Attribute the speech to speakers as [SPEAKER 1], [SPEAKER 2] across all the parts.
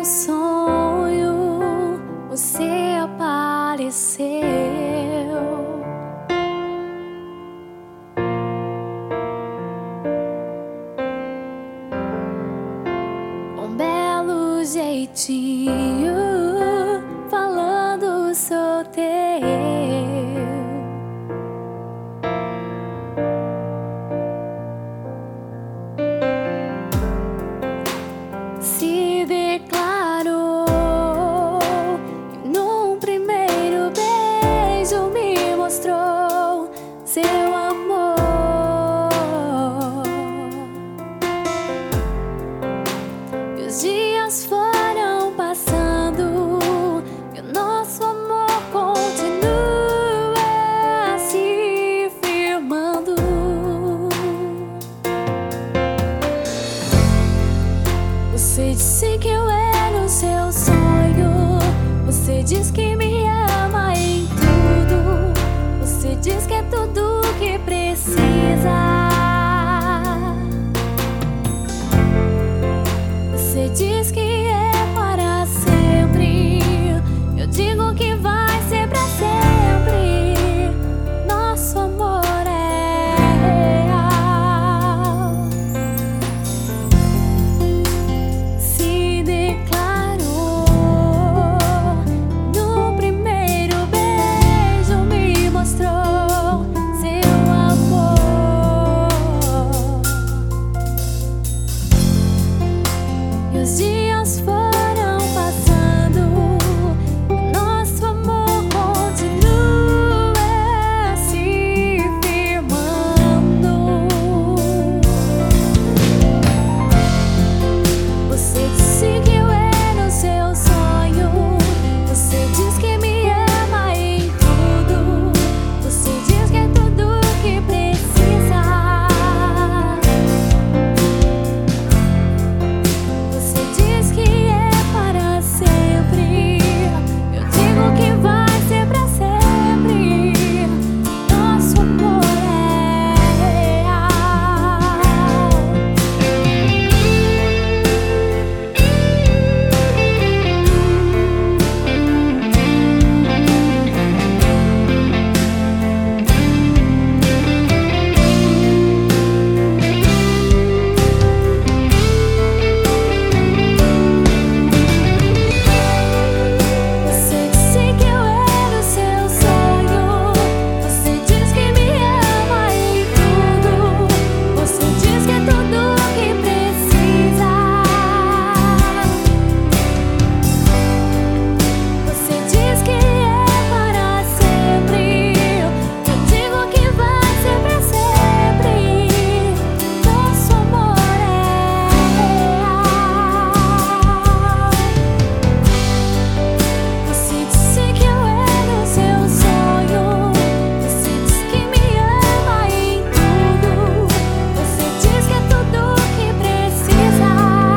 [SPEAKER 1] sonho você apareceu. Um belo jeitinho, falando sou teu. Se declarou e num primeiro beijo me mostrou seu amor. E os dias foram passando e o nosso amor continua se firmando. Você disse que eu era o seu sonho. Você diz que me ama em tudo. Você diz que é tudo que precisa. Você diz que é para sempre. Eu digo que vai ser pra sempre. Nosso amor é real. Se declarou no primeiro beijo, me mostrou seu amor. E os dias foram passando, o nosso amor continua se firmando. Você disse que eu era o seu sonho. Você diz que me ama em tudo. Você diz que é tudo que precisa. Você diz que é para sempre. Eu digo que vai ser pra sempre. Nosso amor é real. Você disse que eu era o seu sonho. Você diz que me ama em tudo. Você diz que é tudo que precisa. Você diz que é para sempre. Eu digo que vai ser pra sempre. Nosso amor é real. Você disse que eu era o seu sonho. Você diz que me ama em tudo. Você diz que é tudo que precisa.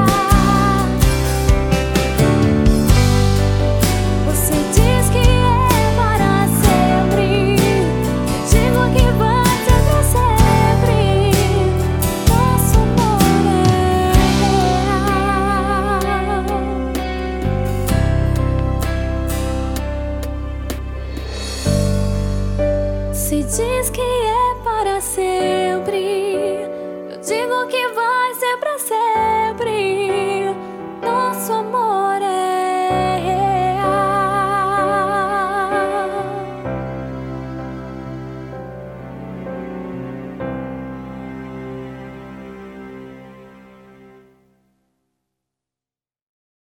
[SPEAKER 1] Você diz que é para sempre. Eu digo que vai ser pra sempre. Nosso amor é real. Se diz que é para sempre. Eu digo que vai